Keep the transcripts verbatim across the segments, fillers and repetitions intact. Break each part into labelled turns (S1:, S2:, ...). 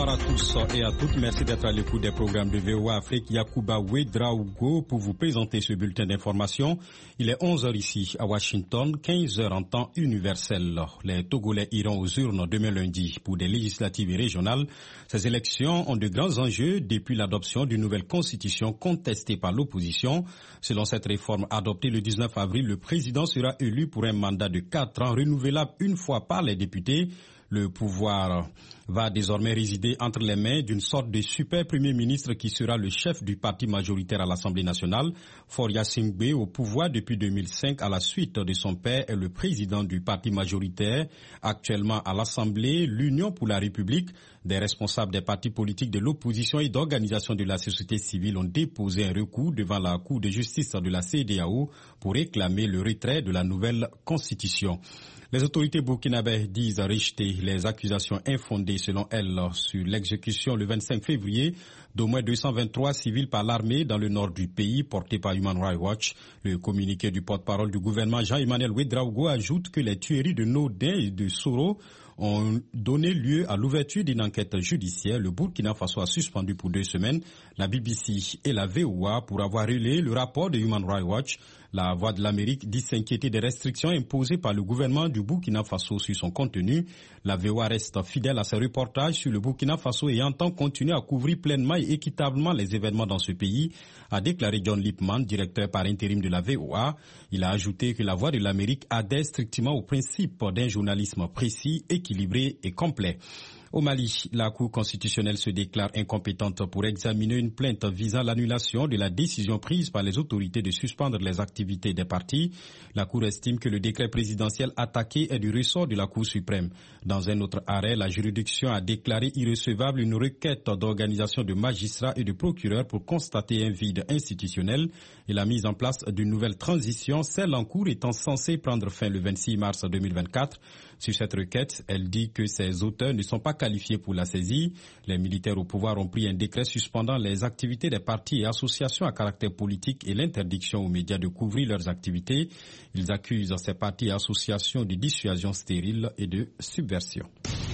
S1: Bonsoir à tous et à toutes. Merci d'être à l'écoute des programmes de V O A Afrique. Yacouba Ouedraogo pour vous présenter ce bulletin d'information. Il est onze heures ici à Washington, quinze heures en temps universel. Les Togolais iront aux urnes demain lundi pour des législatives et régionales. Ces élections ont de grands enjeux depuis l'adoption d'une nouvelle constitution contestée par l'opposition. Selon cette réforme adoptée le dix-neuf avril, le président sera élu pour un mandat de quatre ans renouvelable une fois par les députés. Le pouvoir va désormais résider entre les mains d'une sorte de super premier ministre qui sera le chef du parti majoritaire à l'Assemblée nationale. Faure Singbe, au pouvoir depuis deux mille cinq à la suite de son père, est le président du parti majoritaire. Actuellement à l'Assemblée, l'Union pour la République, des responsables des partis politiques de l'opposition et d'organisations de la société civile ont déposé un recours devant la Cour de justice de la C E D E A O pour réclamer le retrait de la nouvelle constitution. Les autorités burkinabées disent rejeter les accusations infondées selon elles sur l'exécution le vingt-cinq février d'au moins deux cent vingt-trois civils par l'armée dans le nord du pays porté par Human Rights Watch. Le communiqué du porte-parole du gouvernement Jean-Emmanuel Ouedraogo ajoute que les tueries de Nodin et de Soro ont donné lieu à l'ouverture d'une enquête judiciaire. Le Burkina Faso a suspendu pour deux semaines la B B C et la V O A pour avoir relayé le rapport de Human Rights Watch. La Voix de l'Amérique dit s'inquiéter des restrictions imposées par le gouvernement du Burkina Faso sur son contenu. La V O A reste fidèle à ses reportages sur le Burkina Faso et entend continuer à couvrir pleinement et équitablement les événements dans ce pays, a déclaré John Lipman, directeur par intérim de la V O A. Il a ajouté que la Voix de l'Amérique adhère strictement au principe d'un journalisme précis, équilibré et complet. Au Mali, la Cour constitutionnelle se déclare incompétente pour examiner une plainte visant l'annulation de la décision prise par les autorités de suspendre les activités des partis. La Cour estime que le décret présidentiel attaqué est du ressort de la Cour suprême. Dans un autre arrêt, la juridiction a déclaré irrecevable une requête d'organisation de magistrats et de procureurs pour constater un vide institutionnel et la mise en place d'une nouvelle transition, celle en cours étant censée prendre fin le vingt-six mars deux mille vingt-quatre. Sur cette requête, elle dit que ses auteurs ne sont pas qualifiés pour la saisie. Les militaires au pouvoir ont pris un décret suspendant les activités des partis et associations à caractère politique et l'interdiction aux médias de couvrir leurs activités. Ils accusent ces partis et associations de dissuasion stérile et de subversion.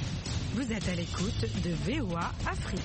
S2: Vous êtes à l'écoute de V O A Afrique.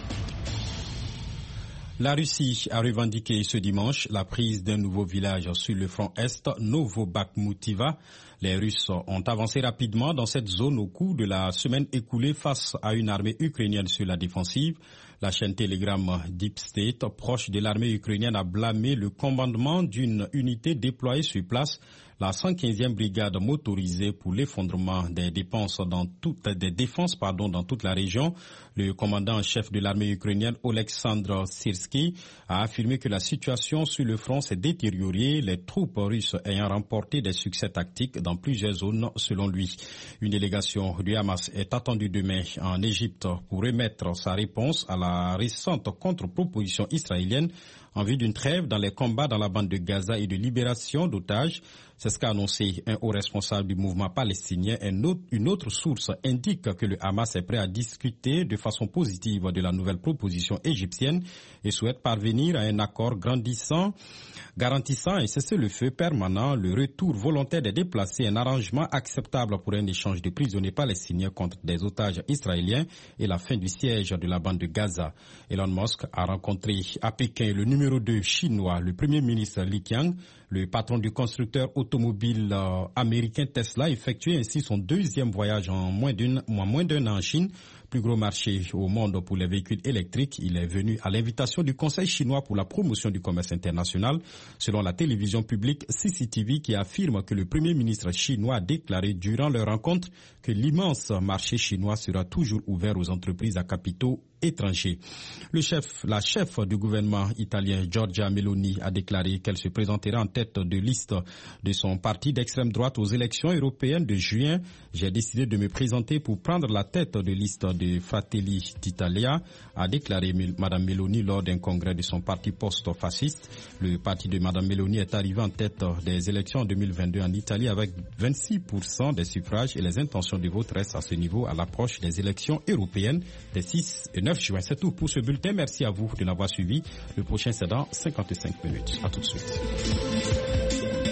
S1: La Russie a revendiqué ce dimanche la prise d'un nouveau village sur le front Est, Novobakhmutiva. Les Russes ont avancé rapidement dans cette zone au cours de la semaine écoulée face à une armée ukrainienne sur la défensive. La chaîne Telegram Deep State, proche de l'armée ukrainienne, a blâmé le commandement d'une unité déployée sur place, la cent quinzième brigade motorisée, pour l'effondrement des dépenses dans toute, des défenses pardon, dans toute la région. Le commandant en chef de l'armée ukrainienne, Oleksandr Syrsky, a affirmé que la situation sur le front s'est détériorée, les troupes russes ayant remporté des succès tactiques dans plusieurs zones selon lui. Une délégation du Hamas est attendue demain en Égypte pour remettre sa réponse à la récente contre-proposition israélienne en vue d'une trêve dans les combats dans la bande de Gaza et de libération d'otages. C'est ce qu'a annoncé un haut responsable du mouvement palestinien. Un autre, une autre source indique que le Hamas est prêt à discuter de façon positive de la nouvelle proposition égyptienne et souhaite parvenir à un accord grandissant, garantissant un cessez-le-feu permanent, le retour volontaire des déplacés, un arrangement acceptable pour un échange de prisonniers palestiniens contre des otages israéliens et la fin du siège de la bande de Gaza. Elon Musk a rencontré à Pékin le numéro deux chinois, le premier ministre Li Qiang. Le patron du constructeur automobile euh, américain Tesla effectuait ainsi son deuxième voyage en moins d'une, en moins d'un an en Chine, plus gros marché au monde pour les véhicules électriques. Il est venu à l'invitation du Conseil chinois pour la promotion du commerce international. Selon la télévision publique C C T V, qui affirme que le premier ministre chinois a déclaré durant leur rencontre que l'immense marché chinois sera toujours ouvert aux entreprises à capitaux étrangers. Le chef, la chef du gouvernement italien Giorgia Meloni a déclaré qu'elle se présentera en tête de liste de son parti d'extrême droite aux élections européennes de juin. J'ai décidé de me présenter pour prendre la tête de liste de Fratelli d'Italia, a déclaré Mme Meloni lors d'un congrès de son parti post-fasciste. Le parti de Mme Meloni est arrivé en tête des élections en deux mille vingt-deux en Italie avec vingt-six pour cent des suffrages et les intentions de vote restent à ce niveau à l'approche des élections européennes des six et neuf juin. C'est tout pour ce bulletin. Merci à vous de l'avoir suivi. Le prochain, c'est dans cinquante-cinq minutes. À tout de suite.